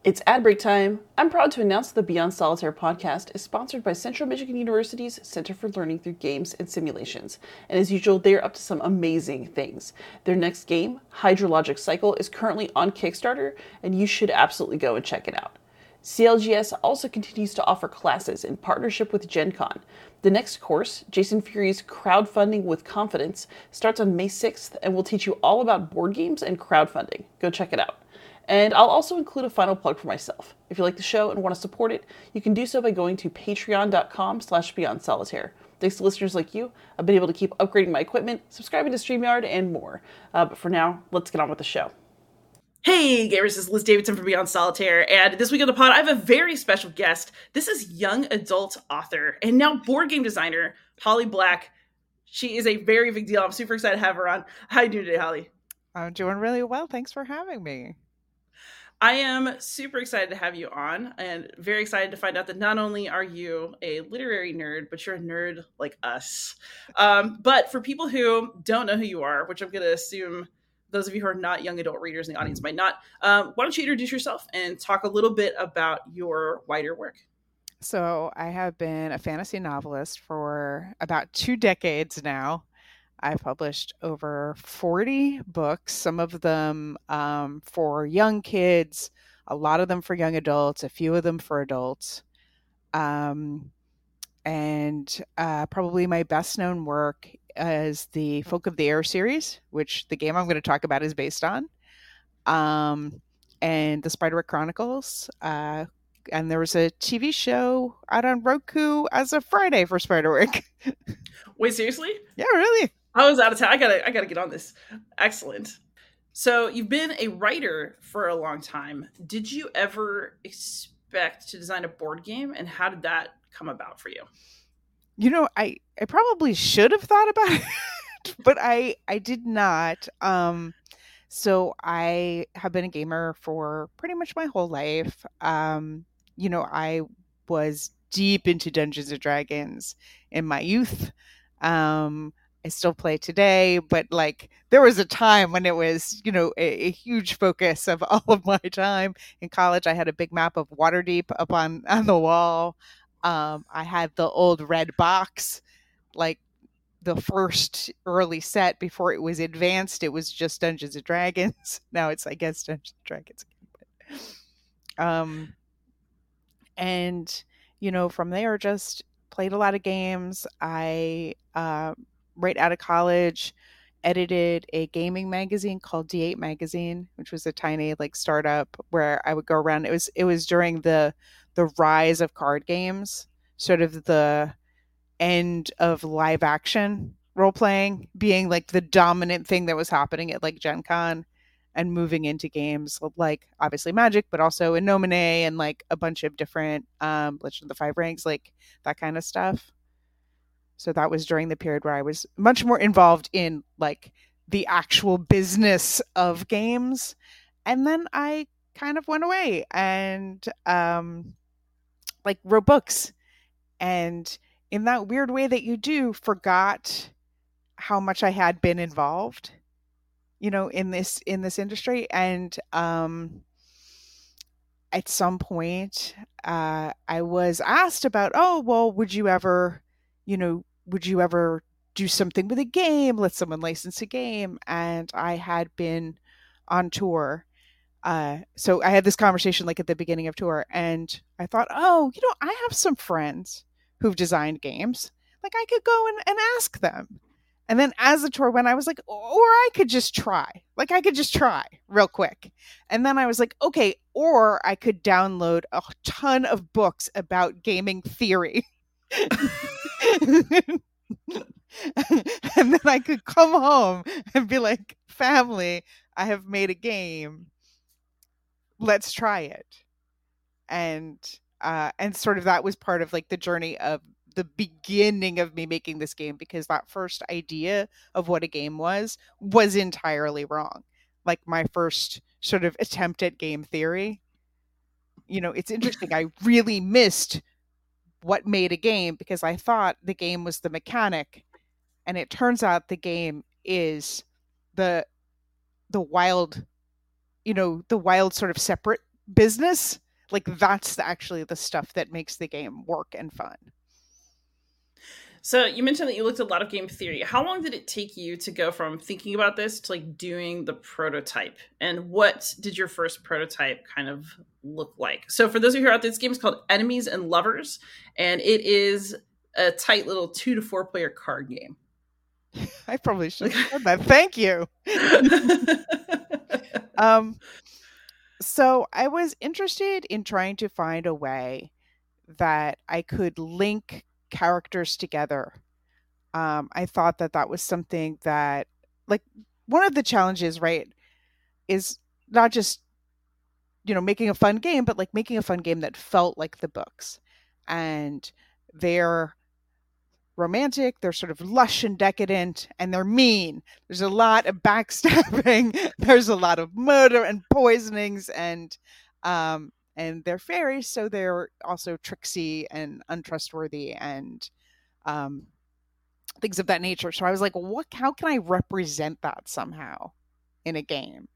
It's ad break time. I'm proud to announce the Beyond Solitaire podcast is sponsored by Central Michigan University's Center for Learning Through Games and Simulations. And as usual, they are up to some amazing things. Their next game, Hydrologic Cycle, is currently on Kickstarter, and you should absolutely go and check it out. CLGS also continues to offer classes in partnership with Gen Con. The next course, Jason Fury's Crowdfunding with Confidence, starts on May 6th and will teach you all about board games and crowdfunding. Go check it out. And I'll also include a final plug for myself. If you like the show and want to support it, you can do so by going to patreon.com/beyondsolitaire. Thanks to listeners like you, I've been able to keep upgrading my equipment, subscribing to StreamYard, and more. But for now, let's get on with the show. Hey gamers, this is Liz Davidson from Beyond Solitaire, and this week on the pod, I have a very special guest. This is young adult author and now board game designer, Holly Black. She is a very big deal. I'm super excited to have her on. How are you doing today, Holly? I'm doing really well. Thanks for having me. I am super excited to have you on and very excited to find out that not only are you a literary nerd, but you're a nerd like us. But for people who don't know who you are, which I'm going to assume those of you who are not young adult readers in the audience might not, why don't you introduce yourself and talk a little bit about your wider work? So I have been a fantasy novelist for about 2 decades now. I've published over 40 books, some of them for young kids, a lot of them for young adults, a few of them for adults. And probably my best known work is the Folk of the Air series, which the game I'm going to talk about is based on, and the Spiderwick Chronicles. And there was a TV show out on Roku as of Friday for Spiderwick. Wait, seriously? Yeah, really? I was out of town. I gotta get on this. Excellent. So you've been a writer for a long time. Did you ever expect to design a board game, and how did that come about for you? You know, I probably should have thought about it, but I did not. So I have been a gamer for pretty much my whole life. I was deep into Dungeons and Dragons in my youth. I still play today, but like there was a time when it was, a huge focus of all of my time. In college, I had a big map of Waterdeep up on the wall. I had the old red box, like the first early set before it was advanced. It was just Dungeons and Dragons. Now it's, I guess, Dungeons and Dragons. And from there, just played a lot of games. I right out of college, edited a gaming magazine called D8 Magazine, which was a tiny startup where I would go around. It was during the rise of card games, sort of the end of live action role playing being like the dominant thing that was happening at Gen Con, and moving into games like obviously Magic, but also Innomine and a bunch of different Legend of the Five Rings, that kind of stuff. So that was during the period where I was much more involved in the actual business of games. And then I kind of went away and wrote books. And in that weird way that you do, forgot how much I had been involved, in this industry. And at some point, I was asked about, oh, well, would you ever do something with a game? Let someone license a game? And I had been on tour. So I had this conversation at the beginning of tour, and I thought, oh, I have some friends who've designed games. I could go and ask them. And then as the tour went, I was like, or I could just try. I could just try real quick. And then I was like, okay, or I could download a ton of books about gaming theory. And then I could come home and be like, family, I have made a game. Let's try it. And sort of that was part of the journey of the beginning of me making this game, because that first idea of what a game was entirely wrong. My first sort of attempt at game theory, it's interesting. I really missed what made a game because I thought the game was the mechanic, and it turns out the game is the wild, the wild sort of separate business, like that's actually the stuff that makes the game work and fun. So you mentioned that you looked at a lot of game theory. How long did it take you to go from thinking about this to like doing the prototype? And what did your first prototype kind of look like? So for those of you who are out there, this game is called Enemies and Lovers, and it is a tight little 2 to 4 player card game. I probably should have said that. Thank you. So I was interested in trying to find a way that I could link characters together. I thought that that was something that, like, one of the challenges, right, is not just, making a fun game, but like making a fun game that felt like the books. And they're romantic, they're sort of lush and decadent, and they're mean. There's a lot of backstabbing, there's a lot of murder and poisonings, and they're fairies, so they're also tricksy and untrustworthy and things of that nature. So I was like, how can I represent that somehow in a game?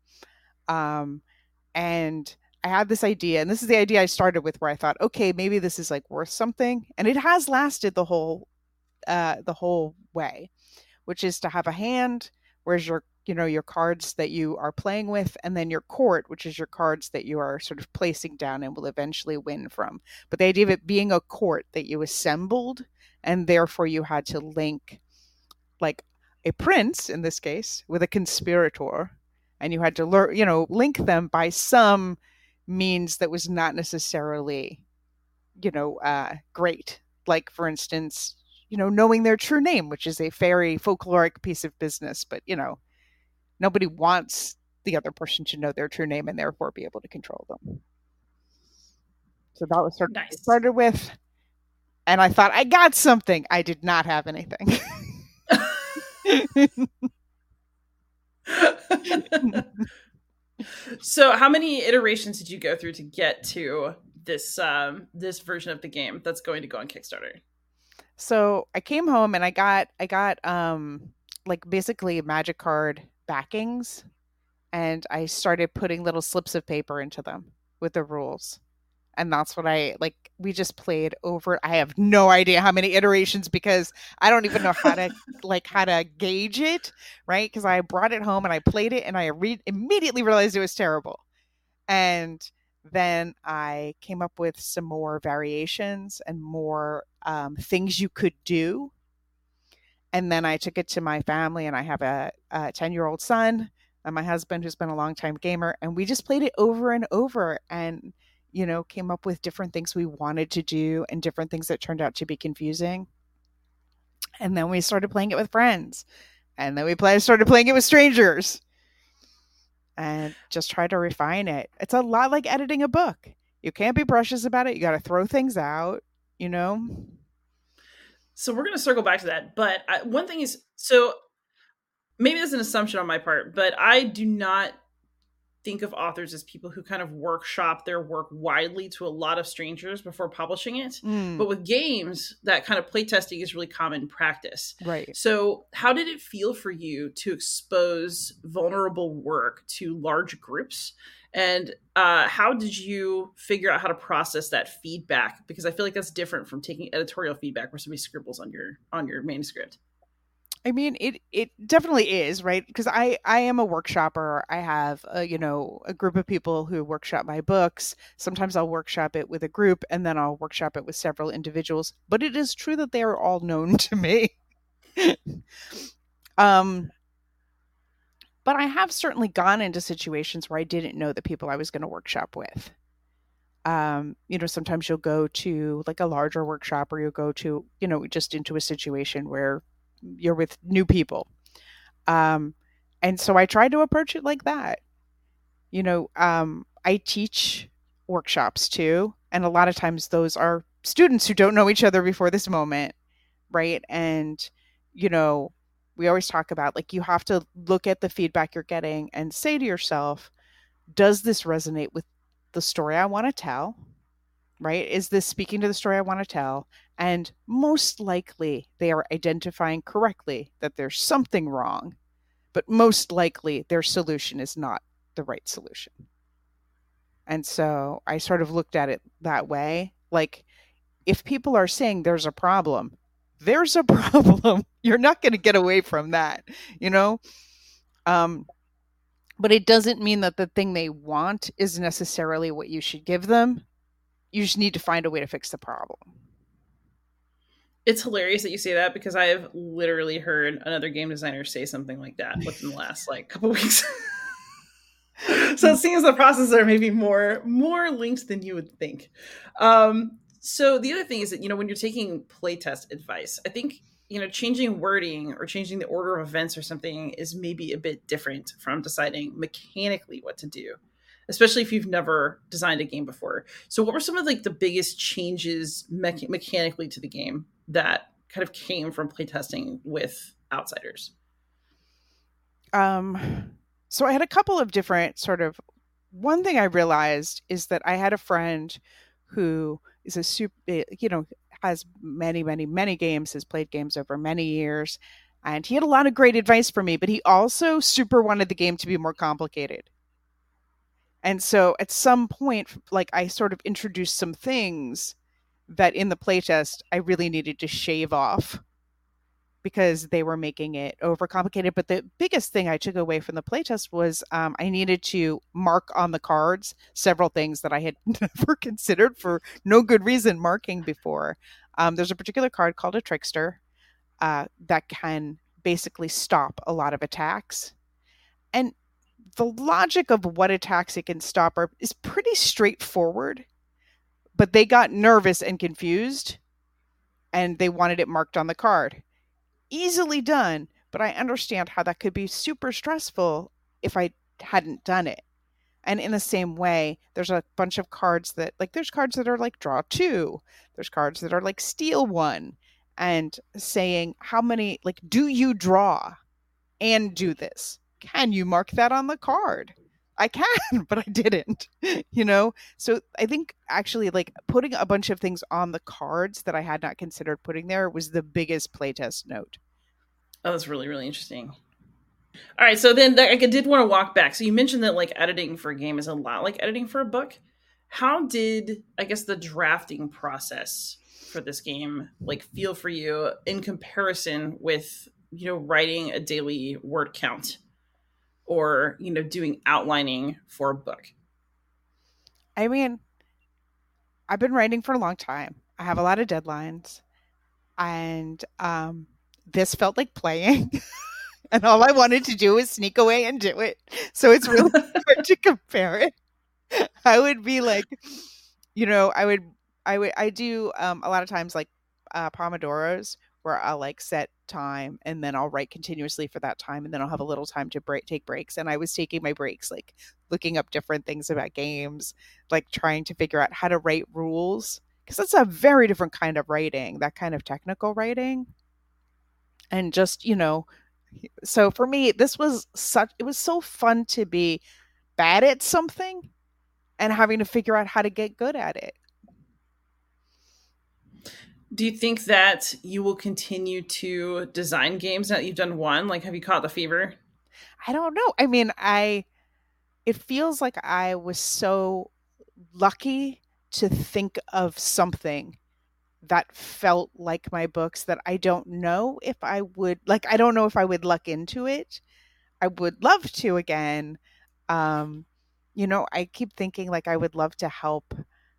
And I had this idea, and this is the idea I started with, where I thought, okay, maybe this is like worth something. And it has lasted the whole way, which is to have a hand, where's your cards that you are playing with, and then your court, which is your cards that you are sort of placing down and will eventually win from. But the idea of it being a court that you assembled, and therefore you had to link like a prince in this case with a conspirator, and you had to link them by some means that was not necessarily great, like for instance knowing their true name, which is a very folkloric piece of business, but nobody wants the other person to know their true name and therefore be able to control them. So that was sort of nice. Started with, and I thought I got something. I did not have anything. So how many iterations did you go through to get to this this version of the game that's going to go on Kickstarter? So I came home and I got like basically magic card backings, and I started putting little slips of paper into them with the rules. And that's what we just played over. I have no idea how many iterations, because I don't even know how to gauge it, right? Because I brought it home and I played it and I immediately realized it was terrible. And then I came up with some more variations and more things you could do. And then I took it to my family, and I have a 10-year-old son and my husband who's been a longtime gamer, and we just played it over and over and came up with different things we wanted to do and different things that turned out to be confusing. And then we started playing it with friends, and then we started playing it with strangers, and just try to refine it. It's a lot like editing a book. You can't be precious about it. You got to throw things out, So we're going to circle back to that. But one thing is, so maybe that's an assumption on my part, but I do not think of authors as people who kind of workshop their work widely to a lot of strangers before publishing it. But with games, that kind of playtesting is really common practice. Right. So how did it feel for you to expose vulnerable work to large groups? And how did you figure out how to process that feedback? Because I feel like that's different from taking editorial feedback where somebody scribbles on your manuscript. I mean, it definitely is, right? Because I am a workshopper. I have a group of people who workshop my books. Sometimes I'll workshop it with a group, and then I'll workshop it with several individuals. But it is true that they are all known to me. But I have certainly gone into situations where I didn't know the people I was going to workshop with. Sometimes you'll go to like a larger workshop, or you'll go to, just into a situation where you're with new people. And so I try to approach it like that. I teach workshops too. And a lot of times those are students who don't know each other before this moment. Right. And, we always talk about like, you have to look at the feedback you're getting and say to yourself, does this resonate with the story I want to tell? Right? Is this speaking to the story I want to tell? And most likely they are identifying correctly that there's something wrong, but most likely their solution is not the right solution. And so I sort of looked at it that way. Like, if people are saying there's a problem, there's a problem. You're not going to get away from that, you know? Um, but it doesn't mean that the thing they want is necessarily what you should give them. You just need to find a way to fix the problem. It's hilarious that you say that, because I have literally heard another game designer say something like that within the last like couple weeks. So it seems the processes are maybe more linked than you would think. So the other thing is that, when you're taking playtest advice, I think, changing wording or changing the order of events or something is maybe a bit different from deciding mechanically what to do, especially if you've never designed a game before. So what were some of like the biggest changes mechanically to the game that kind of came from playtesting with outsiders? So I had a couple of different one thing I realized is that I had a friend who is a super, has many, many, many games, has played games over many years. And he had a lot of great advice for me, but he also super wanted the game to be more complicated. And so at some point, like, I sort of introduced some things that in the playtest I really needed to shave off because they were making it overcomplicated. But the biggest thing I took away from the playtest was I needed to mark on the cards several things that I had never considered for no good reason marking before. There's a particular card called a Trickster that can basically stop a lot of attacks. And the logic of what attacks it can stop is pretty straightforward, but they got nervous and confused and they wanted it marked on the card. Easily done, but I understand how that could be super stressful if I hadn't done it. And in the same way, there's a bunch of cards that, like, there's cards that are like draw 2. There's cards that are like steal 1. And saying how many, like, do you draw and do this? Can you mark that on the card? I can, but I didn't, So I think actually, like, putting a bunch of things on the cards that I had not considered putting there was the biggest playtest note. Oh, that's really, really interesting. All right, so then I did want to walk back. So you mentioned that like editing for a game is a lot like editing for a book. How did, I guess, the drafting process for this game like feel for you in comparison with, writing a daily word count or, doing outlining for a book? I mean, I've been writing for a long time. I have a lot of deadlines, and this felt like playing. And all I wanted to do was sneak away and do it. So it's really hard to compare it. I would be like, I do a lot of times like Pomodoros, where I'll like set time and then I'll write continuously for that time, and then I'll have a little time to take breaks. And I was taking my breaks, like looking up different things about games, like trying to figure out how to write rules, because that's a very different kind of writing, that kind of technical writing. And just, so for me, it was so fun to be bad at something and having to figure out how to get good at it. Do you think that you will continue to design games now that you've done one? Like, have you caught the fever? I don't know. I mean, it feels like I was so lucky to think of something that felt like my books that I don't know if I would luck into it. I would love to again. I keep thinking like I would love to help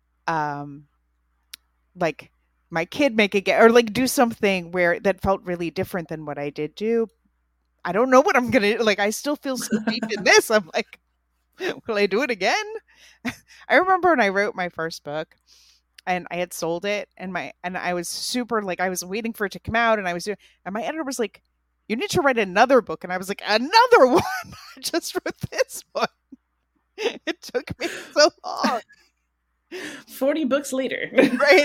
like my kid make a game or like do something where that felt really different than what I did do. I don't know what I'm going to like. I still feel so deep in this. I'm like, will I do it again? I remember when I wrote my first book and I had sold it and I was super like, I was waiting for it to come out and and my editor was like, you need to write another book. And I was like, another one? I just wrote this one. It took me so long. 40 books later. Right.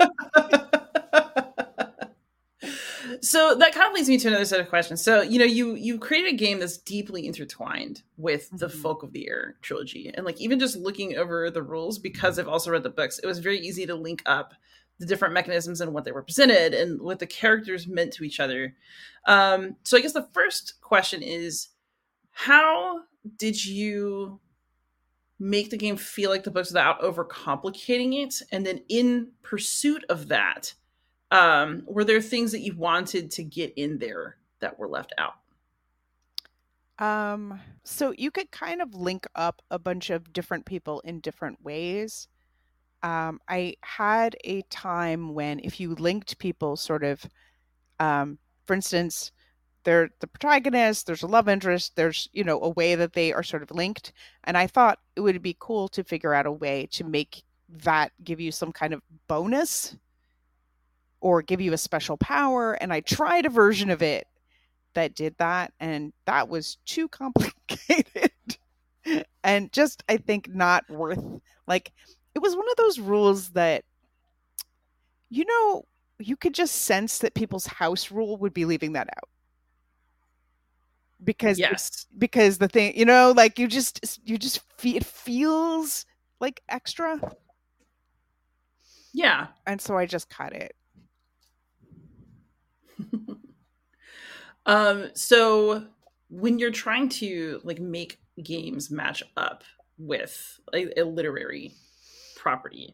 So that kind of leads me to another set of questions. So, you created a game that's deeply intertwined with the Folk of the Air trilogy. And like, even just looking over the rules, because I've also read the books, it was very easy to link up the different mechanisms and what they represented and what the characters meant to each other. So I guess the first question is, how did you make the game feel like the books without overcomplicating it? And then in pursuit of that, were there things that you wanted to get in there that were left out? So you could kind of link up a bunch of different people in different ways. I had a time when if you linked people sort of, for instance, they're the protagonist, there's a love interest, there's, a way that they are sort of linked. And I thought it would be cool to figure out a way to make that give you some kind of bonus or give you a special power. And I tried a version of it that did that, and that was too complicated. And just, I think, not worth, like, it was one of those rules that, you could just sense that people's house rule would be leaving that out. Because the thing, like you just it feels like extra. Yeah. And so I just cut it. So when you're trying to like make games match up with a literary property,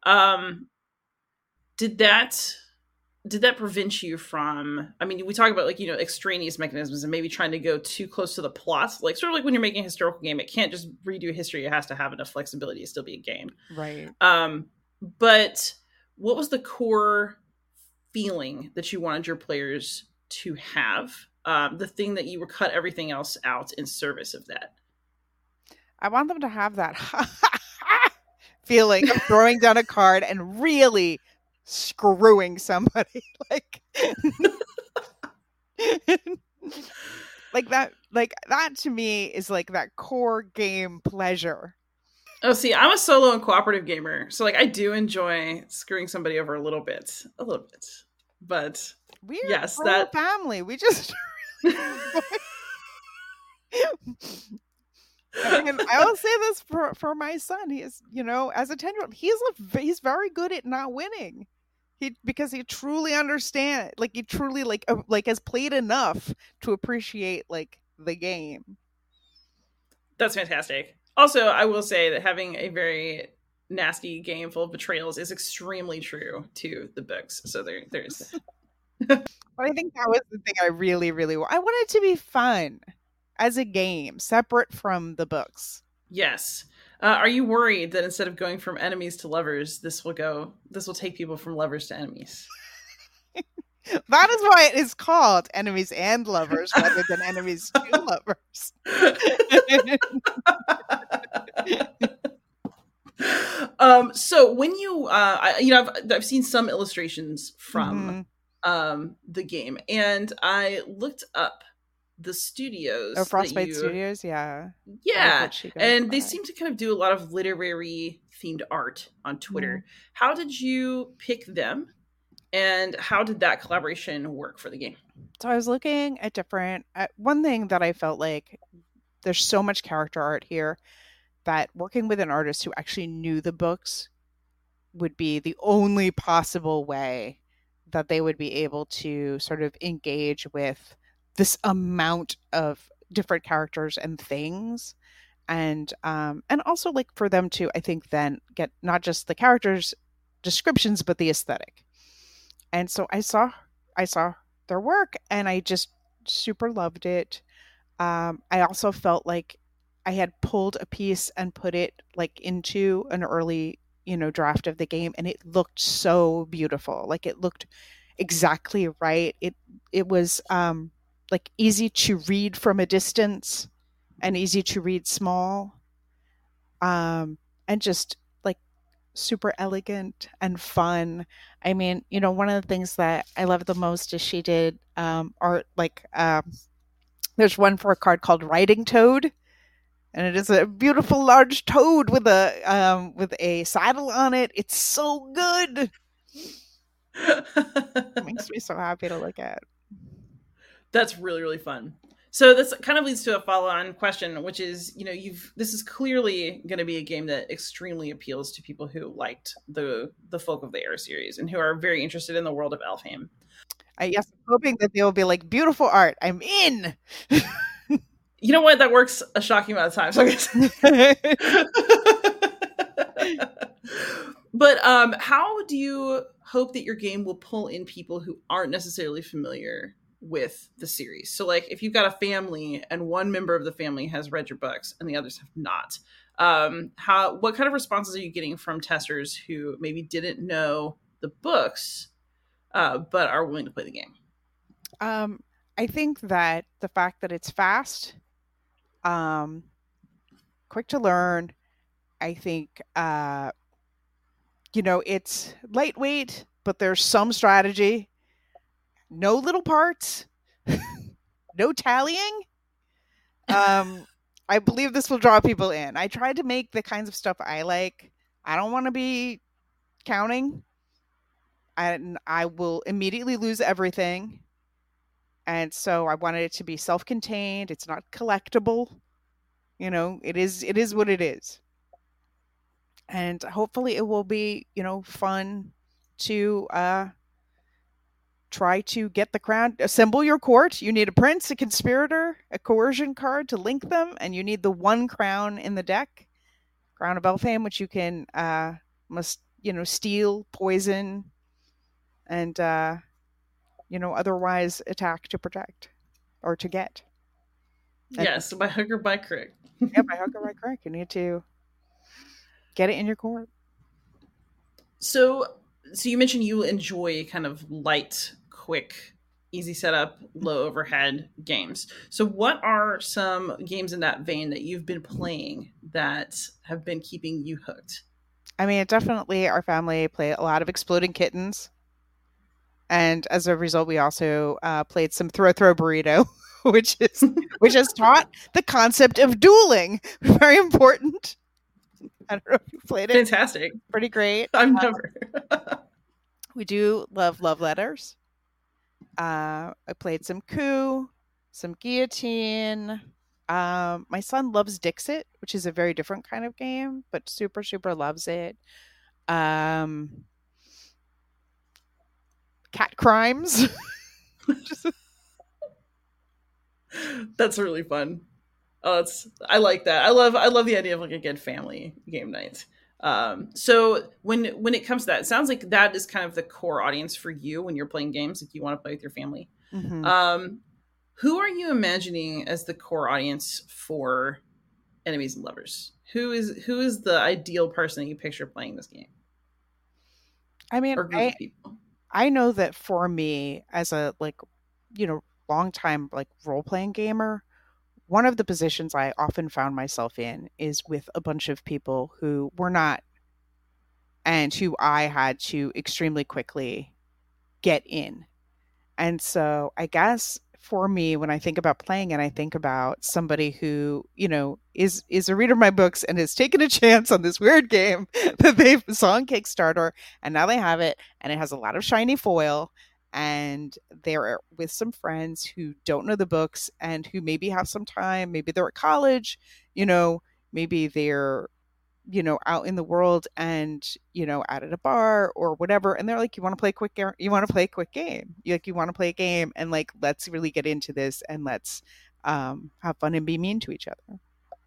did that prevent you from, I mean, we talk about like, extraneous mechanisms and maybe trying to go too close to the plot, like sort of like when you're making a historical game, it can't just redo history. It has to have enough flexibility to still be a game. Right. But what was the core feeling that you wanted your players to have? The thing that you would cut everything else out in service of that? I want them to have that feeling of throwing down a card and really screwing somebody, like that to me is like that core game pleasure. Oh, see, I'm a solo and cooperative gamer, so like I do enjoy screwing somebody over a little bit, but we're yes, that family. We just I will say this for my son. He is, as a 10-year-old, he's very good at not winning. Because he truly understands, like he truly like has played enough to appreciate like the game. That's fantastic. Also, I will say that having a very nasty game full of betrayals is extremely true to the books. So there's. But I think that was the thing I really, really want. I want it to be fun as a game, separate from the books. Yes. Are you worried that instead of going from enemies to lovers, this will take people from lovers to enemies? That is why it is called Enemies and Lovers rather than Enemies to Lovers. So when you, I've seen some illustrations from the game, and I looked up the studios. Oh, Frostbite Studios, yeah. And they seem to kind of do a lot of literary themed art on Twitter. How did you pick them, and how did that collaboration work for the game? So I was looking at one thing that I felt like there's so much character art here that working with an artist who actually knew the books would be the only possible way that they would be able to sort of engage with this amount of different characters and things. And also like for them to, I think, then get not just the characters descriptions, but the aesthetic. And so I saw their work and I just super loved it. I also felt like I had pulled a piece and put it like into an early, draft of the game, and it looked so beautiful. Like it looked exactly right. It was like easy to read from a distance and easy to read small, and just like super elegant and fun. I mean, one of the things that I love the most is she did art like there's one for a card called Riding Toad, and it is a beautiful large toad with a saddle on it. It's so good. It makes me so happy to look at. That's really, really fun. So this kind of leads to a follow-on question, which is, this is clearly going to be a game that extremely appeals to people who liked the Folk of the Air series and who are very interested in the world of Elfhame. Yes, I'm hoping that they will be like beautiful art. I'm in. You know what? That works a shocking amount of times. So I guess. But how do you hope that your game will pull in people who aren't necessarily familiar with the series? So, like, if you've got a family and one member of the family has read your books and the others have not, what kind of responses are you getting from testers who maybe didn't know the books but are willing to play the game? I think that the fact that it's fast, quick to learn, I think it's lightweight, but there's some strategy. No little parts. No tallying. I believe this will draw people in. I tried to make the kinds of stuff I like. I don't want to be counting. I will immediately lose everything. And so I wanted it to be self-contained. It's not collectible. It is what it is. And hopefully it will be, fun to try to get the crown. Assemble your court. You need a prince, a conspirator, a coercion card to link them, and you need the one crown in the deck, Crown of Elfhame, which you can steal, poison, and otherwise attack to protect or to get. Yes, by hook or by crook. Yeah, by hook or by crook. You need to get it in your court. So you mentioned you enjoy kind of light, quick, easy setup, low overhead games. So what are some games in that vein that you've been playing that have been keeping you hooked? I mean, definitely our family play a lot of Exploding Kittens. And as a result, we also played some Throw Burrito, which has taught the concept of dueling. Very important. I don't know if you played it. Fantastic. Pretty great. I've never. We do love letters. I played some Coup, some Guillotine. My son loves Dixit, which is a very different kind of game, but super, super loves it. Cat Crimes. That's really fun. Oh, I like that. I love the idea of like a good family game night. So when it comes to that, it sounds like that is kind of the core audience for you when you're playing games. If you want to play with your family, who are you imagining as the core audience for Enemies and Lovers? Who is the ideal person that you picture playing this game? I mean, or group of people? I know that for me, as a long time role playing gamer, one of the positions I often found myself in is with a bunch of people who were not, and who I had to extremely quickly get in. And so I guess for me, when I think about playing it, I think about somebody who, is a reader of my books and has taken a chance on this weird game that they saw on Kickstarter, and now they have it, and it has a lot of shiny foil, and they're with some friends who don't know the books and who maybe have some time. Maybe they're at college, maybe they're, out in the world and, out at a bar or whatever. And they're like, you want to play a quick game? You want to play a quick game? You want to play a game and let's really get into this and let's have fun and be mean to each other.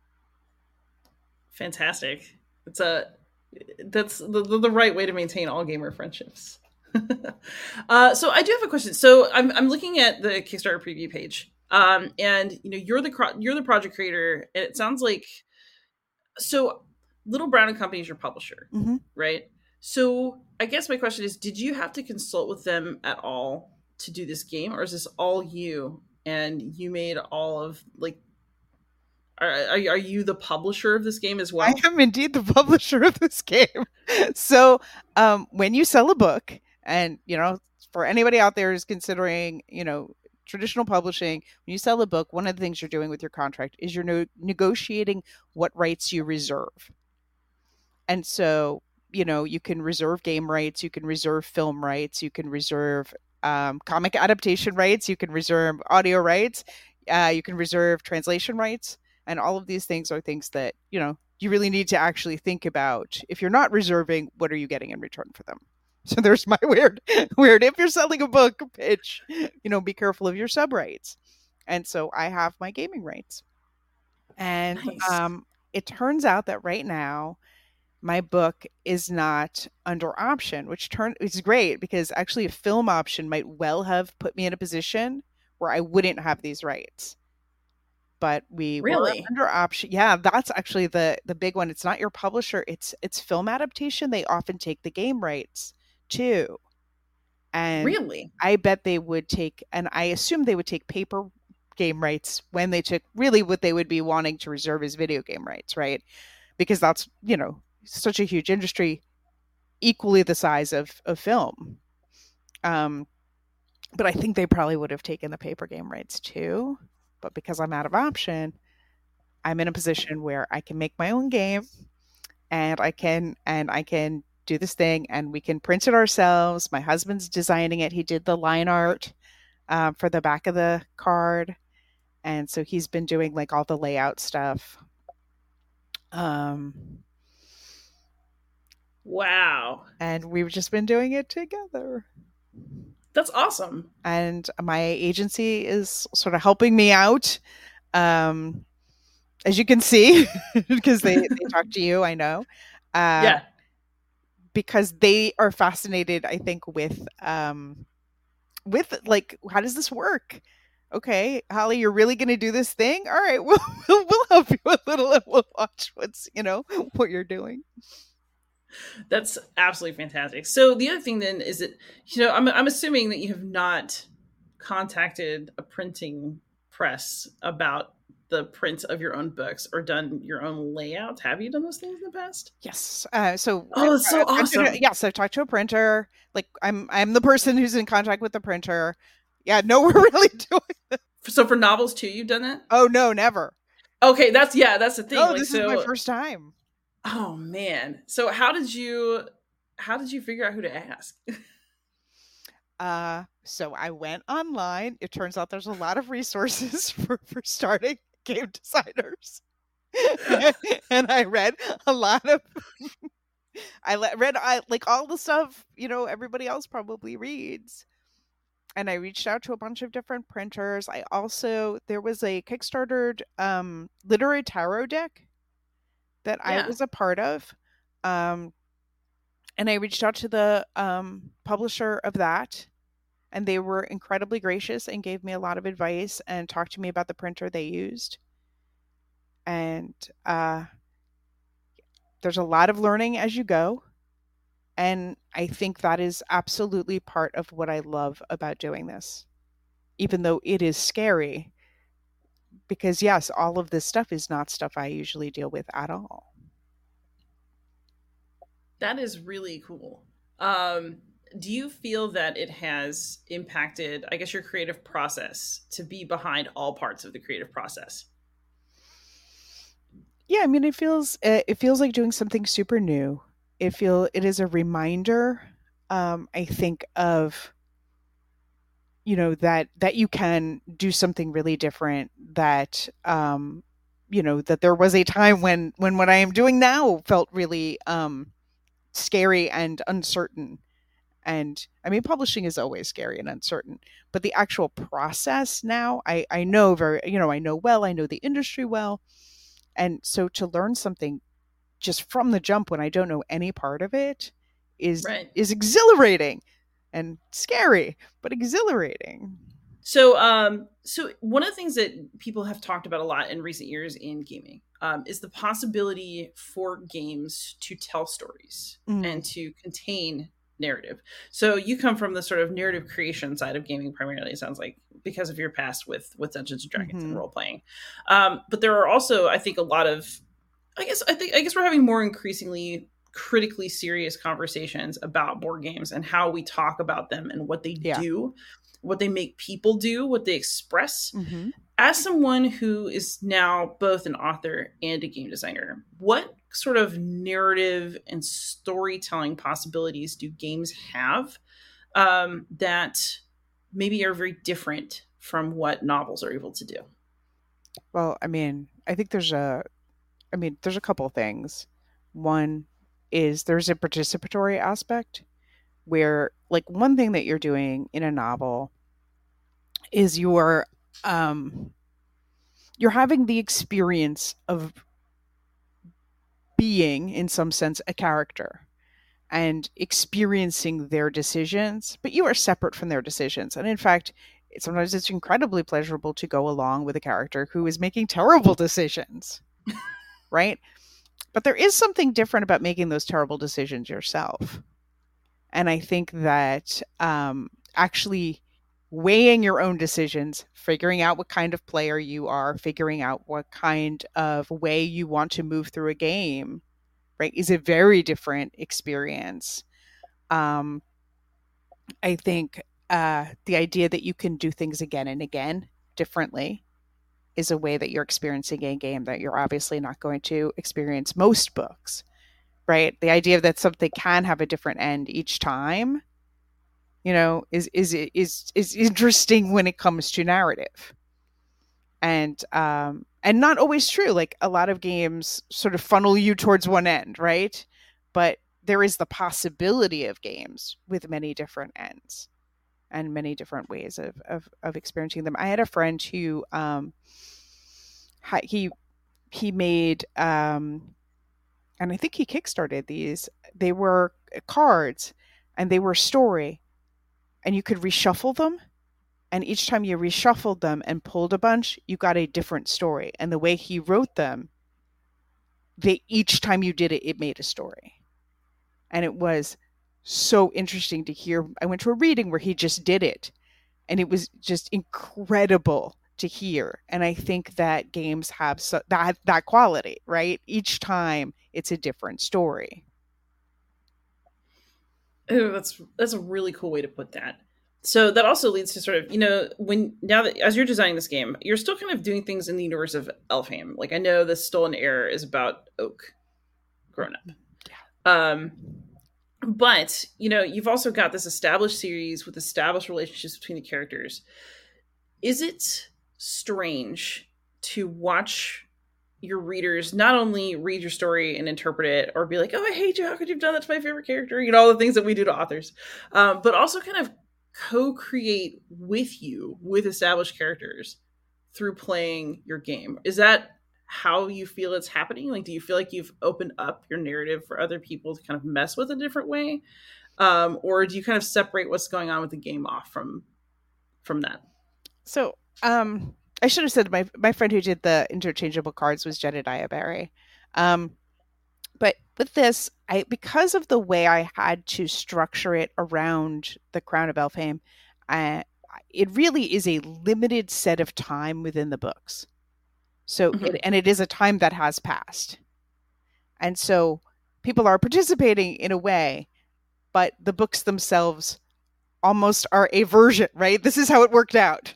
Fantastic. That's the right way to maintain all gamer friendships. So I do have a question. So I'm looking at the Kickstarter preview page, and you're the project creator, and it sounds like Little Brown and Company is your publisher, right? So I guess my question is, did you have to consult with them at all to do this game, or is this all you and you made all of Are you the publisher of this game as well? I am indeed the publisher of this game. So when you sell a book, and, for anybody out there who's considering, traditional publishing, when you sell a book, one of the things you're doing with your contract is you're negotiating what rights you reserve. And so, you can reserve game rights, you can reserve film rights, you can reserve comic adaptation rights, you can reserve audio rights, you can reserve translation rights. And all of these things are things that, you really need to actually think about. If you're not reserving, what are you getting in return for them? So there's my weird, if you're selling a book pitch, be careful of your sub rights. And so I have my gaming rights. And Nice. it turns out that right now my book is not under option, is great because actually a film option might well have put me in a position where I wouldn't have these rights. But we were Really? under option. Yeah, that's actually the big one. It's not your publisher, it's film adaptation. They often take the game rights too. And Really? I bet they would take, and I assume they would take paper game rights when they took really what they would be wanting to reserve as video game rights, right? Because that's, such a huge industry, equally the size of film. But I think they probably would have taken the paper game rights too. But because I'm out of option, I'm in a position where I can make my own game and I can do this thing and we can print it ourselves. My husband's designing it. He did the line art for the back of the card. And so he's been doing like all the layout stuff. Wow. And we've just been doing it together. That's awesome. And my agency is sort of helping me out. As you can see, because they talk to you, I know. Yeah. Because they are fascinated, I think, with like, how does this work? Okay, Holly, you're really going to do this thing? All right, we'll help you a little and we'll watch what you're doing. That's absolutely fantastic. So the other thing then is that, I'm assuming that you have not contacted a printing press about the print of your own books or done your own layout. Have you done those things in the past? Yes. That's so awesome. Yes, I've talked to a printer. Like I'm the person who's in contact with the printer. Yeah, no, we're really doing it. So for novels too, you've done that? Oh no, never. Okay, that's the thing. Oh, this is my first time. Oh man. So how did you figure out who to ask? So I went online. It turns out there's a lot of resources for starting game designers. And I read a lot of read like all the stuff, everybody else probably reads. And I reached out to a bunch of different printers. There was a Kickstartered literary tarot deck that I was a part of. And I reached out to the publisher of that, and they were incredibly gracious and gave me a lot of advice and talked to me about the printer they used. And there's a lot of learning as you go. And I think that is absolutely part of what I love about doing this, even though it is scary. Because yes, all of this stuff is not stuff I usually deal with at all. That is really cool. Do you feel that it has impacted, I guess, your creative process to be behind all parts of the creative process? Yeah, I mean, it feels like doing something super new. It is a reminder, I think, of that you can do something really different, that that there was a time when what I am doing now felt really scary and uncertain. And I mean, publishing is always scary and uncertain, but the actual process now, I know I know the industry well. And so to learn something just from the jump when I don't know any part of it is exhilarating and scary, but exhilarating. So one of the things that people have talked about a lot in recent years in gaming is the possibility for games to tell stories and to contain narrative. So you come from the sort of narrative creation side of gaming primarily, it sounds like, because of your past with Dungeons and Dragons and role playing. But there are also, I think, a lot of, I guess we're having more increasingly critically serious conversations about board games and how we talk about them and what they do, what they make people do, what they express. As someone who is now both an author and a game designer, what sort of narrative and storytelling possibilities do games have that maybe are very different from what novels are able to do? Well, I mean, I think there's a couple of things. One is there's a participatory aspect where, like, one thing that you're doing in a novel is you're you're having the experience of being, in some sense, a character and experiencing their decisions, but you are separate from their decisions. And in fact, sometimes it's incredibly pleasurable to go along with a character who is making terrible decisions, right? But there is something different about making those terrible decisions yourself. And I think that actually weighing your own decisions, figuring out what kind of player you are, figuring out what kind of way you want to move through a game, right, is a very different experience. I think the idea that you can do things again and again differently is a way that you're experiencing a game that you're obviously not going to experience most books, right? The idea that something can have a different end each time, is interesting when it comes to narrative, and not always true. Like, a lot of games sort of funnel you towards one end, right? But there is the possibility of games with many different ends and many different ways of experiencing them. I had a friend who he made and I think he kickstarted these. They were cards and they were story, and you could reshuffle them. And each time you reshuffled them and pulled a bunch, you got a different story. And the way he wrote them, each time you did it, it made a story. And it was so interesting to hear. I went to a reading where he just did it, and it was just incredible to hear. And I think that games have that quality, right? Each time it's a different story. Oh, that's a really cool way to put that. So that also leads to sort of, now that as you're designing this game, you're still kind of doing things in the universe of Elfhame. Like, I know the Stolen Heir is about Oak grown up. Yeah. But, you've also got this established series with established relationships between the characters. Is it strange to watch your readers not only read your story and interpret it or be like, oh, I hate you, how could you have done that to my favorite character? All the things that we do to authors. But also kind of co-create with you with established characters through playing your game. Is that how you feel it's happening? Like, do you feel like you've opened up your narrative for other people to kind of mess with a different way? Or do you kind of separate what's going on with the game off from that? So, I should have said my friend who did the interchangeable cards was Jedediah Barry. But with this, because of the way I had to structure it around the Crown of Elfhame, it really is a limited set of time within the books. So, it is a time that has passed. And so people are participating in a way, but the books themselves almost are a version, right? This is how it worked out.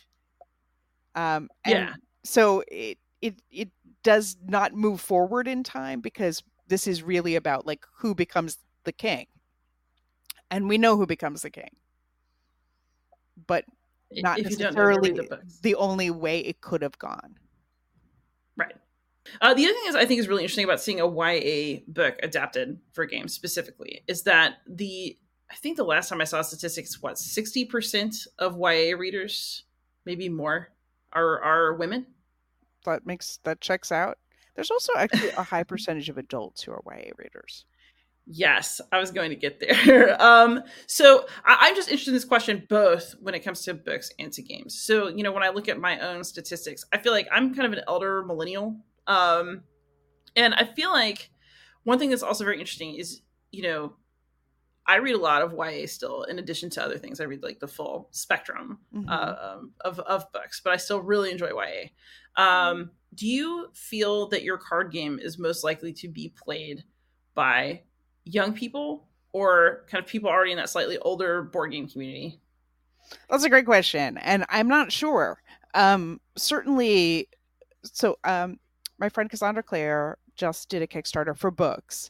So it does not move forward in time, because this is really about, like, who becomes the king. And we know who becomes the king. But not necessarily the only way it could have gone. Right. The other thing I think is really interesting about seeing a YA book adapted for games specifically is that I think the last time I saw statistics, 60% of YA readers, maybe more, are women. That checks out. There's also actually a high percentage of adults who are YA readers. Yes, I was going to get there. So I'm just interested in this question, both when it comes to books and to games. So, when I look at my own statistics, I feel like I'm kind of an elder millennial. And I feel like one thing that's also very interesting is, I read a lot of YA still, in addition to other things. I read like the full spectrum of books, but I still really enjoy YA. Do you feel that your card game is most likely to be played by young people or kind of people already in that slightly older board game community? That's a great question, and I'm not sure. Certainly, so my friend Cassandra Clare just did a Kickstarter for books,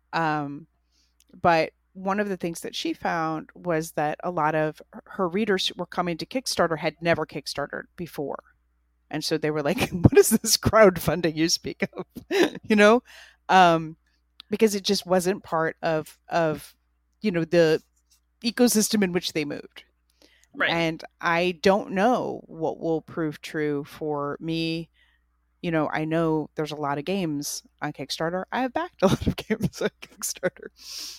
but one of the things that she found was that a lot of her readers who were coming to Kickstarter had never Kickstarted before. And so they were like, what is this crowdfunding you speak of? Because it just wasn't part of the ecosystem in which they moved. Right. And I don't know what will prove true for me. You know, I know there's a lot of games on Kickstarter. I have backed a lot of games on Kickstarter.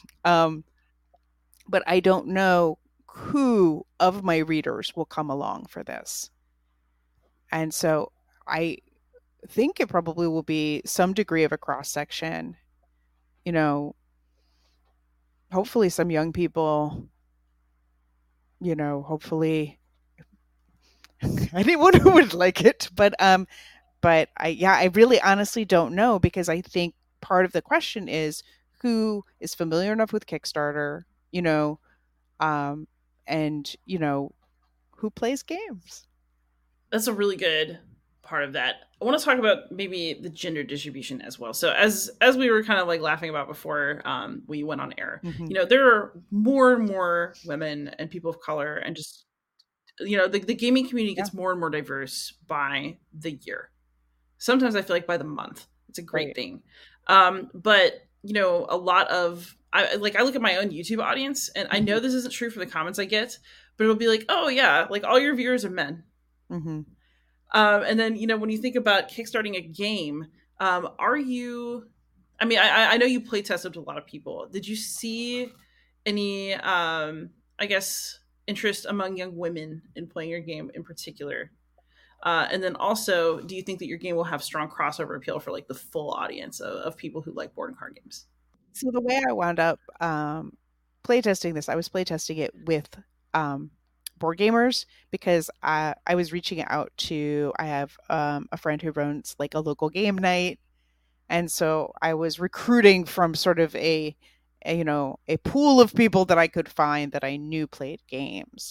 But I don't know who of my readers will come along for this. And so I think it probably will be some degree of a cross section. You know, hopefully some young people, you know, hopefully anyone who would like it. But I really honestly don't know, because I think part of the question is who is familiar enough with Kickstarter, you know, and you know, who plays games. That's a really good part of that. I want to talk about maybe the gender distribution as well. So as we were kind of like laughing about before we went on air, you know, there are more and more women and people of color, and just, you know, the gaming community gets more and more diverse by the year. Sometimes I feel like by the month. It's a great thing. But you know, a lot of I look at my own YouTube audience, and I know this isn't true for the comments I get, but it'll be like, oh yeah, like all your viewers are men. And then, you know, when you think about kickstarting a game, are you, I mean, I know you play tested with a lot of people. Did you see any, I guess, interest among young women in playing your game in particular? And then also, do you think that your game will have strong crossover appeal for like the full audience of people who like board and card games? So the way I wound up playtesting this, I was playtesting it with board gamers, because I was reaching out to, I have a friend who runs like a local game night. And so I was recruiting from sort of a you know, a pool of people that I could find that I knew played games.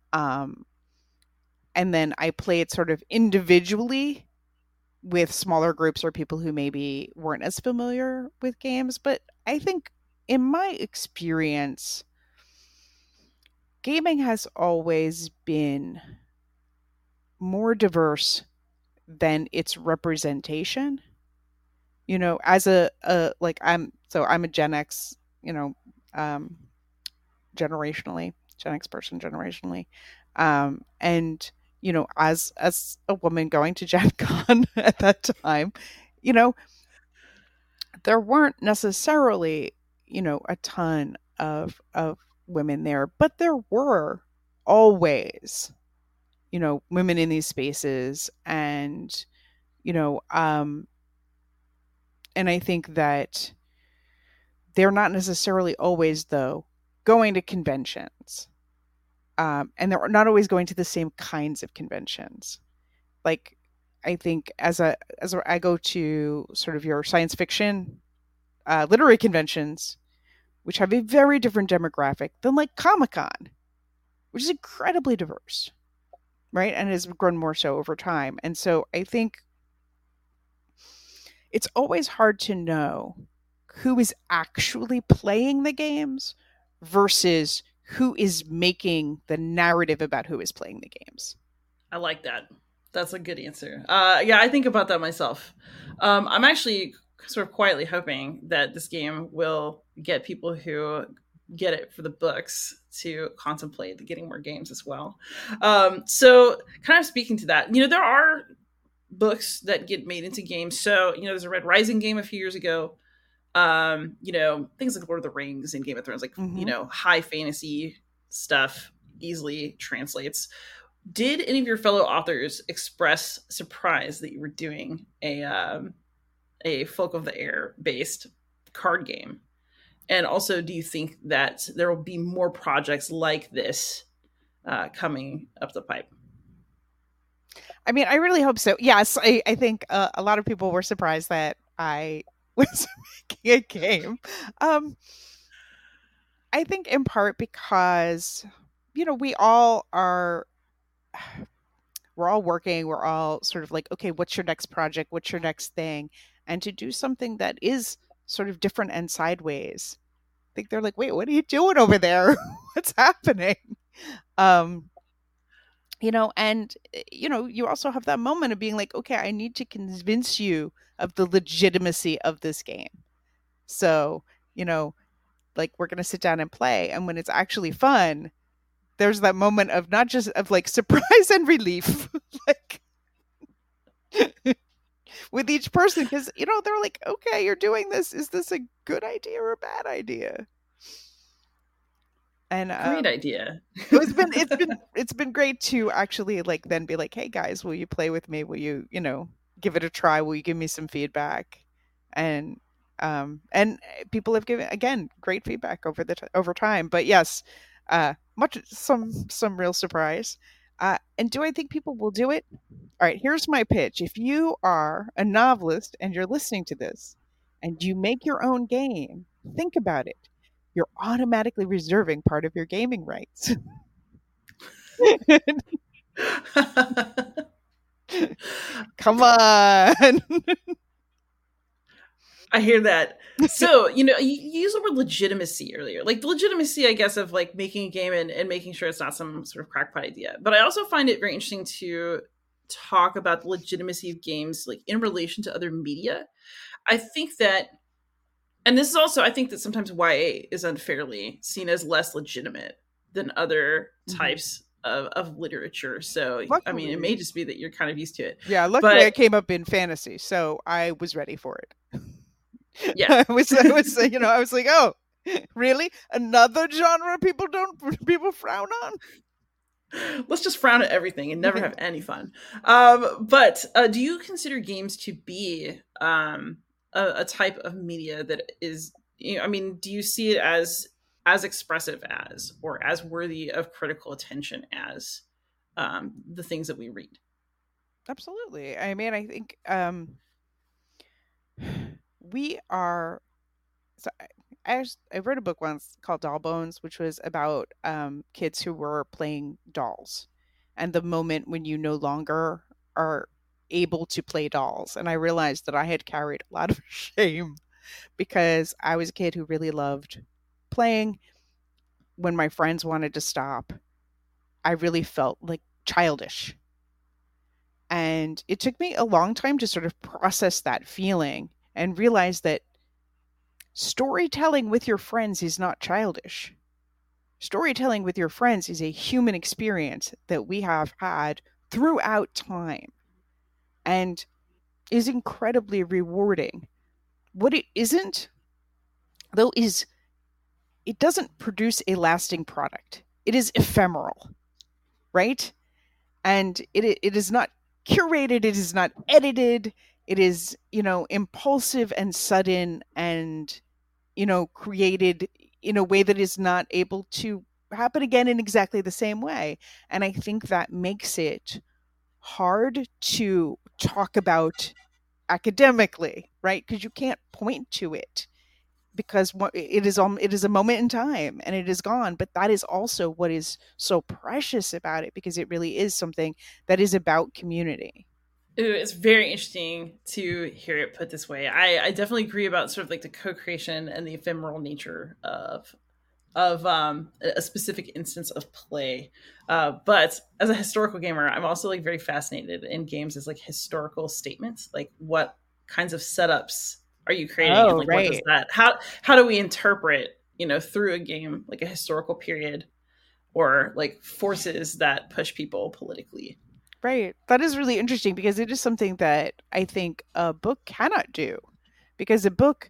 And then I played sort of individually with smaller groups or people who maybe weren't as familiar with games. But I think in my experience, gaming has always been more diverse than its representation. You know, as a like I'm a Gen X, you know, generationally, Gen X person generationally, and you know, as a woman going to Gen Con at that time, you know, there weren't necessarily, you know, a ton of women there, but there were always, you know, women in these spaces. And you know, and I think that they're not necessarily always, though, going to conventions, and they're not always going to the same kinds of conventions. Like, I think as I go to sort of your science fiction literary conventions, which have a very different demographic than like Comic-Con, which is incredibly diverse, right? And has grown more so over time. And so I think it's always hard to know who is actually playing the games versus who is making the narrative about who is playing the games. I like that. That's a good answer. Yeah, I think about that myself. I'm actually sort of quietly hoping that this game will get people who get it for the books to contemplate getting more games as well. So kind of speaking to that, you know, there are books that get made into games. So, you know, there's a Red Rising game a few years ago. You know, things like Lord of the Rings and Game of Thrones, like, you know, high fantasy stuff easily translates. Did any of your fellow authors express surprise that you were doing a Folk of the Air based card game? And also, do you think that there will be more projects like this coming up the pipe? I mean, I really hope so. Yes, I think a lot of people were surprised that I was making a game. I think in part because, you know, we're all working, we're all sort of like, okay, what's your next project? What's your next thing? And to do something that is sort of different and sideways, I think they're like, wait, what are you doing over there? What's happening? You know, and, you know, you also have that moment of being like, okay, I need to convince you of the legitimacy of this game. So, you know, like, we're going to sit down and play. And when it's actually fun, there's that moment of not just of like surprise and relief, like with each person, because they're like, okay, you're doing this. Is this a good idea or a bad idea? And great idea. it's been great to actually like then be like, hey guys, will you play with me? Will you give it a try? Will you give me some feedback? And people have given, again, great feedback over time. But yes, some real surprise. And do I think people will do it? All right, here's my pitch. If you are a novelist and you're listening to this and you make your own game, think about it. You're automatically reserving part of your gaming rights. Come on. I hear that. So, you used the word legitimacy earlier. Like the legitimacy, I guess, of like making a game and making sure it's not some sort of crackpot idea. But I also find it very interesting to talk about the legitimacy of games like in relation to other media. I think that, and this is also, I think that sometimes YA is unfairly seen as less legitimate than other types of literature. So, luckily, I mean, it may just be that you're kind of used to it. Yeah, luckily I came up in fantasy, so I was ready for it. Yeah. I was like, oh, really? Another genre people frown on? Let's just frown at everything and never have any fun. But do you consider games to be a type of media that is, I mean, do you see it as expressive as, or as worthy of critical attention as the things that we read? Absolutely. I mean, I think we are. So I read a book once called Doll Bones, which was about kids who were playing dolls, and the moment when you no longer are able to play dolls. And I realized that I had carried a lot of shame because I was a kid who really loved playing. When my friends wanted to stop, I really felt like childish. And it took me a long time to sort of process that feeling and realize that storytelling with your friends is not childish. Storytelling with your friends is a human experience that we have had throughout time and is incredibly rewarding. What it isn't, though, is it doesn't produce a lasting product. It is ephemeral, right? And it is not curated. It is not edited. It is, impulsive and sudden and, created in a way that is not able to happen again in exactly the same way. And I think that makes it hard to talk about academically, right? Because you can't point to it because it is a moment in time and it is gone. But that is also what is so precious about it, because it really is something that is about community. It's very interesting to hear it put this way. I definitely agree about sort of like the co-creation and the ephemeral nature of a specific instance of play. But as a historical gamer, I'm also like very fascinated in games as like historical statements. Like what kinds of setups are you creating? Oh, and like right. what does that, how do we interpret, through a game, like a historical period or like forces that push people politically? Right. That is really interesting because it is something that I think a book cannot do, because a book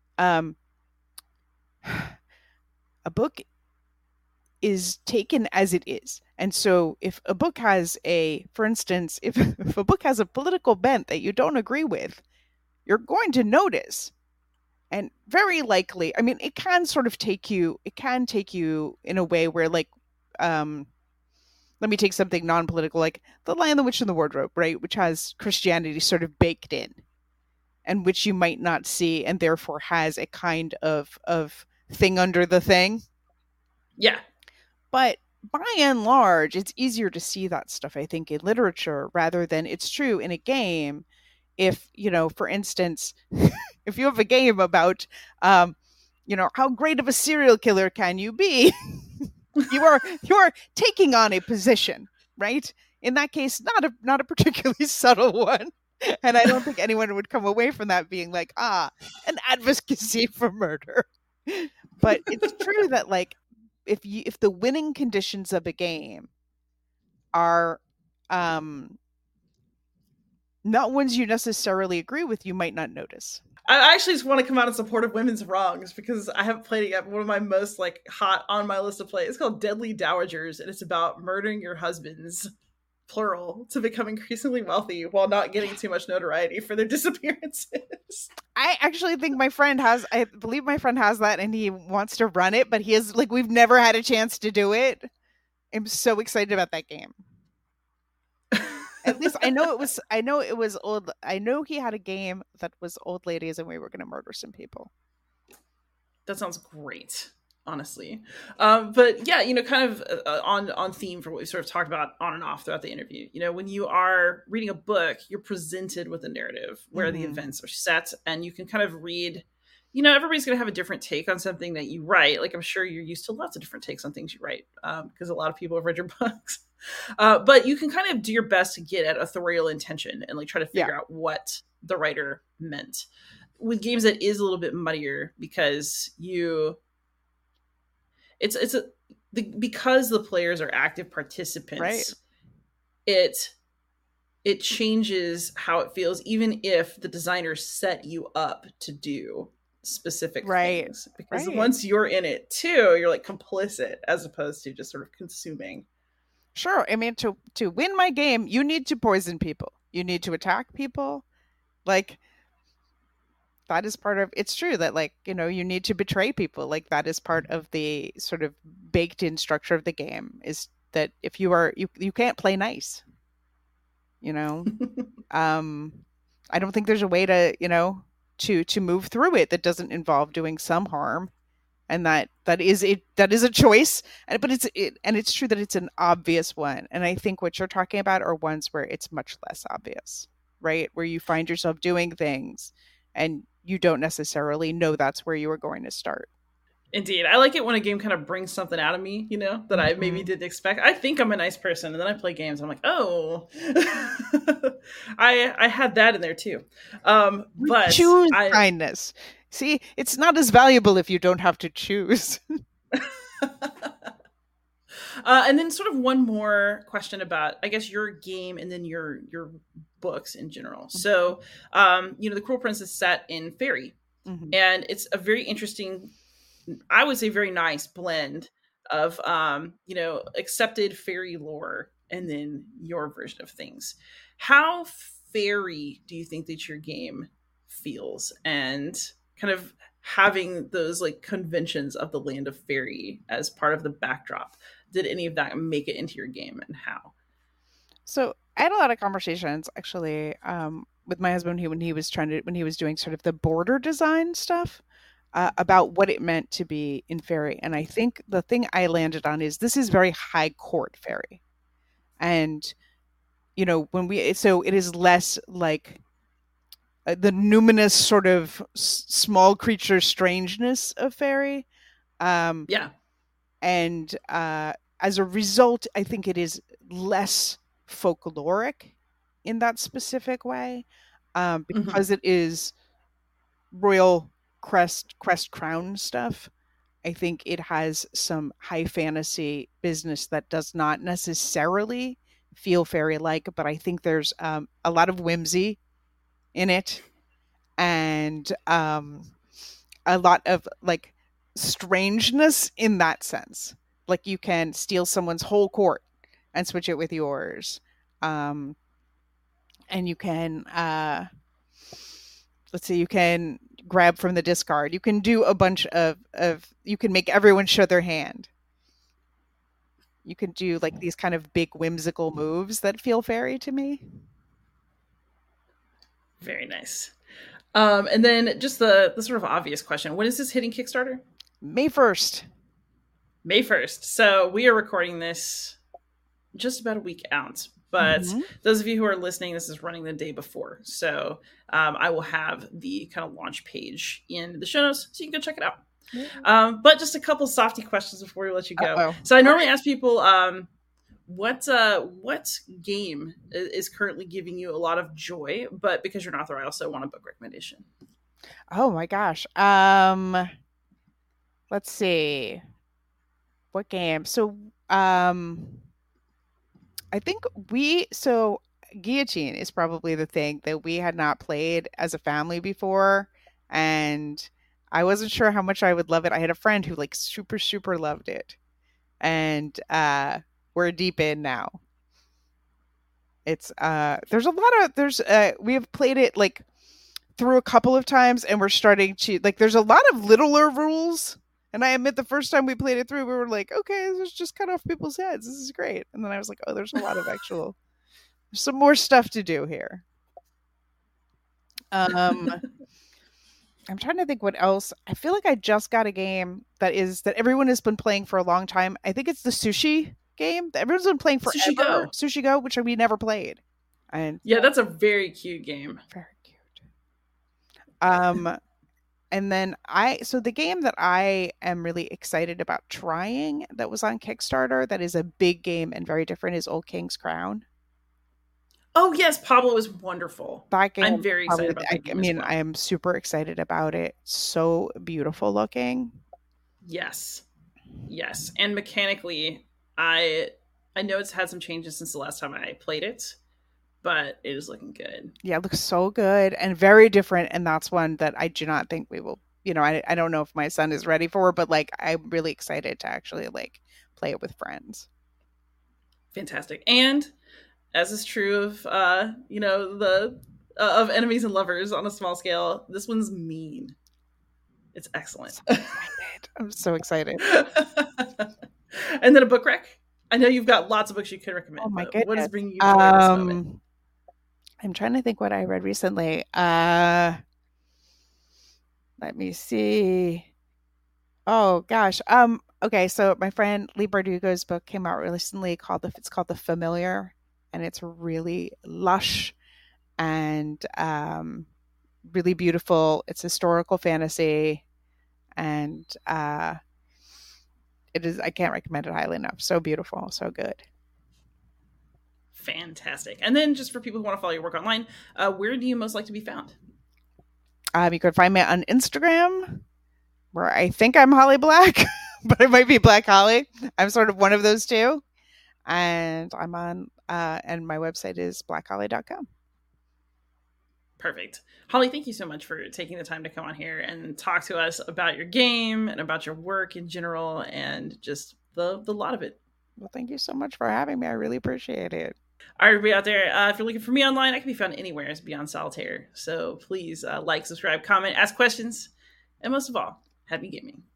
is taken as it is. And so if a book has for instance, if a book has a political bent that you don't agree with, you're going to notice. And very likely, I mean, it can take you in a way where like, let me take something non-political, like The Lion, the Witch, and the Wardrobe, right? Which has Christianity sort of baked in, and which you might not see, and therefore has a kind of thing under the thing. Yeah. But by and large, it's easier to see that stuff, I think, in literature rather than it's true in a game. If, for instance, if you have a game about, how great of a serial killer can you be? You are taking on a position, right? In that case, not a particularly subtle one. And I don't think anyone would come away from that being like, an advocacy for murder. But it's true that like if the winning conditions of a game are not ones you necessarily agree with, you might not notice. I actually just want to come out in support of women's wrongs because I haven't played it yet. One of my most like hot on my list to play. It's called Deadly Dowagers, and it's about murdering your husbands, plural, to become increasingly wealthy while not getting too much notoriety for their disappearances. I actually think I believe my friend has that, and he wants to run it, but he is like, we've never had a chance to do it. I'm so excited about that game. At least I know it was old. I know he had a game that was old ladies and we were going to murder some people. That sounds great, honestly. But yeah, kind of on theme for what we sort of talked about on and off throughout the interview. When you are reading a book, you're presented with a narrative where the events are set, and you can kind of read. Everybody's going to have a different take on something that you write. Like, I'm sure you're used to lots of different takes on things you write because a lot of people have read your books. But you can kind of do your best to get at authorial intention and like try to figure out what the writer meant. With games, that is a little bit muddier because because the players are active participants, right. It changes how it feels, even if the designers set you up to do specific things. Because once you're in it too, you're like complicit as opposed to just sort of consuming. Sure. I mean, to win my game, you need to poison people. You need to attack people. Like, that is part of, it's true that like, you need to betray people. Like, that is part of the sort of baked in structure of the game, is that if you can't play nice, I don't think there's a way to, to move through it that doesn't involve doing some harm. And that is a choice, but it's true that it's an obvious one. And I think what you're talking about are ones where it's much less obvious, right? Where you find yourself doing things and you don't necessarily know that's where you were going to start. Indeed. I like it when a game kind of brings something out of me, that I maybe didn't expect. I think I'm a nice person, and then I play games. I'm like, oh, I had that in there too. But choose kindness. See, it's not as valuable if you don't have to choose. And then sort of one more question about, I guess, your game and then your books in general. So, The Cruel Prince is set in fairy. And it's a very interesting, I would say very nice blend of, accepted fairy lore and then your version of things. How fairy do you think that your game feels? And kind of having those like conventions of the land of fairy as part of the backdrop. Did any of that make it into your game, and how? So I had a lot of conversations actually with my husband when he was doing sort of the border design stuff about what it meant to be in fairy. And I think the thing I landed on is this is very high court fairy. And, so it is less like the numinous sort of small creature strangeness of fairy. Yeah. And as a result, I think it is less folkloric in that specific way because it is royal crest crown stuff. I think it has some high fantasy business that does not necessarily feel fairy-like, but I think there's a lot of whimsy in it, and a lot of like strangeness in that sense. Like, you can steal someone's whole court and switch it with yours, and you can you can grab from the discard. You can do a bunch of you can make everyone show their hand. You can do like these kind of big whimsical moves that feel fairy to me. Very nice. And then just the sort of obvious question. When is this hitting Kickstarter? May 1st. May 1st. So we are recording this just about a week out. But those of you who are listening, this is running the day before. So I will have the kind of launch page in the show notes so you can go check it out. But just a couple softy questions before we let you go. Uh-oh. So I normally ask people, what game is currently giving you a lot of joy? But because you're an author, I also want a book recommendation. Oh my gosh. Let's see. What game? So, I think Guillotine is probably the thing that we had not played as a family before, and I wasn't sure how much I would love it. I had a friend who like super, super loved it, and we're deep in now. It's we have played it like through a couple of times, and we're starting to like there's a lot of littler rules. And I admit the first time we played it through, we were like, okay, this is just cut off people's heads. This is great. And then I was like, oh, there's a lot of there's some more stuff to do here. I'm trying to think what else. I feel like I just got a game that everyone has been playing for a long time. I think it's the sushi game that everyone's been playing forever. Sushi Go, which we never played. And yeah, that's a very cute game. Very cute. And then the game that I am really excited about trying that was on Kickstarter that is a big game and very different is Old King's Crown. Oh yes, Pablo is wonderful. That game, I'm very excited about that game. I am super excited about it. So beautiful looking. Yes. And mechanically, I know it's had some changes since the last time I played it, but it is looking good. Yeah, it looks so good and very different. And that's one that I do not think we will, I don't know if my son is ready for, but like, I'm really excited to actually like play it with friends. Fantastic. And as is true of, of enemies and lovers on a small scale, this one's mean. It's excellent. I'm so excited. And then a book rec. I know you've got lots of books you could recommend. Oh my goodness. What is bringing you joy at this moment? I'm trying to think what I read recently. Let me see. Oh gosh. Okay, so my friend Lee Bardugo's book came out recently it's called The Familiar, and it's really lush and really beautiful. It's historical fantasy, and it is. I can't recommend it highly enough. So beautiful, so good. Fantastic. And then just for people who want to follow your work online, where do you most like to be found? You can find me on Instagram, where I think I'm Holly Black, but it might be Black Holly. I'm sort of one of those two. And I'm on, and my website is blackholly.com. Perfect. Holly, thank you so much for taking the time to come on here and talk to us about your game and about your work in general and just the lot of it. Well, thank you so much for having me. I really appreciate it. All right, everybody out there, if you're looking for me online, I can be found anywhere as Beyond Solitaire. So please like, subscribe, comment, ask questions, and most of all, happy gaming.